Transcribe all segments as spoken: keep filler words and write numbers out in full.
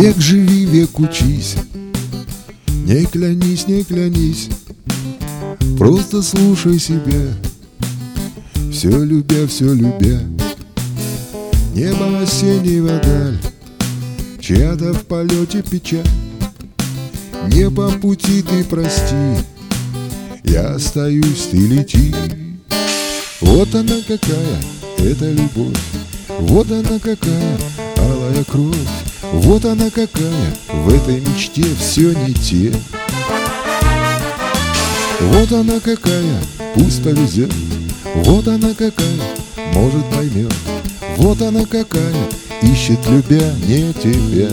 Век живи, век учись, не клянись, не клянись, просто слушай себя, все любя, все любя. Небо осеннего даль, чья-то в полете печаль. Не по пути ты прости, я остаюсь, ты лети. Вот она какая, эта любовь, вот она какая, алая кровь. Вот она какая, в этой мечте все не те. Вот она какая, пусть повезет. Вот она какая, может поймет. Вот она какая, ищет любя не тебя.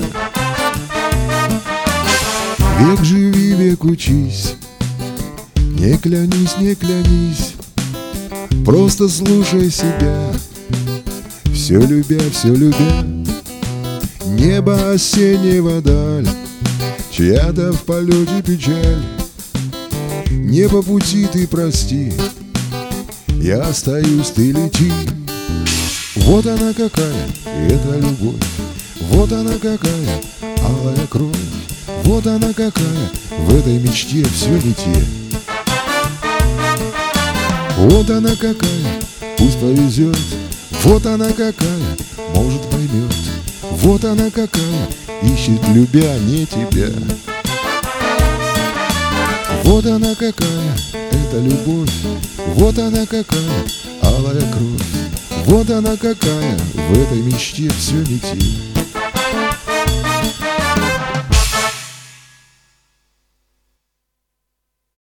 Век живи, век учись, не клянись, не клянись, просто слушай себя, все любя, все любя. Небо осеннего даль, чья-то в полете печаль. Не по пути ты прости, я остаюсь, ты лети. Вот она какая, эта любовь, вот она какая, алая кровь. Вот она какая, в этой мечте все не те. Вот она какая, пусть повезет. Вот она какая, может поймет. Вот она какая, ищет любя не тебя. Вот она какая, это любовь. Вот она какая, алая кровь. Вот она какая, в этой мечте все не те.